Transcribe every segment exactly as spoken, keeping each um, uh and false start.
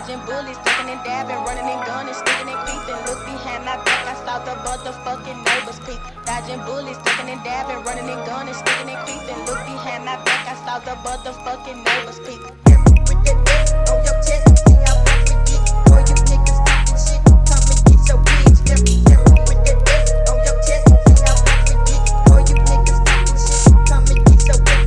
Dodging bullets, ducking and dabbing, running and gunning, sticking and creeping. Look behind my back, I saw the motherfucking neighbors peek. Dodging bullets, ducking and dabbing, running and gunning, sticking and creeping. Look behind my back, I saw the motherfucking neighbors peek. With that dick on your chest, see how far we get. Boy, you niggas talking shit, come and get your wigs. With that dick on your chest, see how far we get. Boy, you niggas talking shit, come and get your wigs.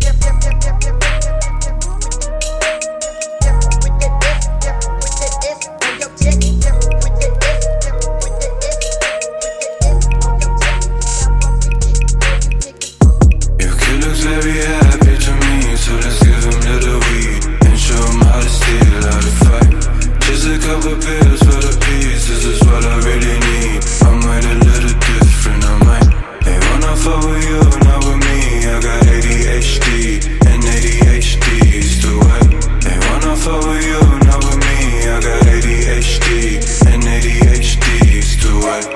Very happy to me, so let's give him little weed and show him how to steal, how to fight. Just a couple pills for the peace, this is what I really need. I might a little different, I might. They wanna fuck with you, not with me. I got A D H D, and A D H D is the way. They wanna fuck with you, not with me. I got A D H D, and A D H D is the way.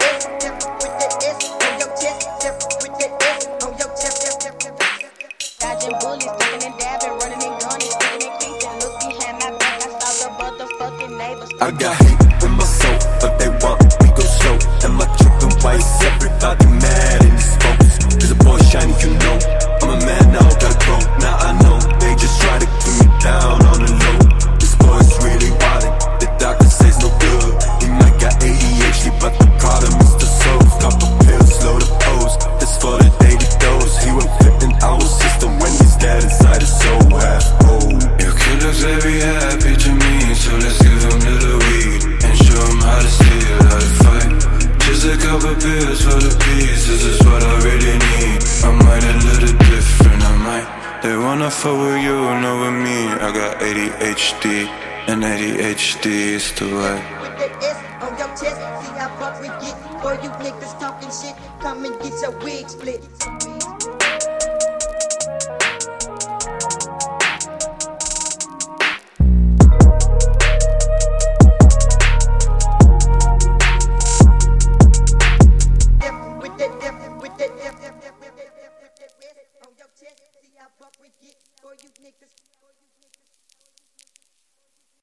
Dodging bullets, ducking and dabbing, running and gunning, sticking and creeping. Look behind my back, I saw the motherfucking neighbors. I got hate in my soul, but they want me go slow. And my trippin' whites, everybody mad in these folks. Cause a boy shiny, you know. I'm a man now, gotta grow. Now I know, they just try to keep me down on the low. This boy's really wildin', the doctor says no good. He might got A D H D, but the problem is the soul. Couple pills, slow the pose. That's for the daily dose. He won't fit in our system when he's dead inside his soul half old. Your kid looks very happy to me, so let's give him little weed and show him how to steal, how to fight. Just a couple pills for the peace, this is what I really need. I might a little different, I might. They wanna fuck with you, not with me. I got A D H D, and A D H D is the way. With that S on your chest, see how far we get. Boy, you niggas talking shit, come and get your wig split.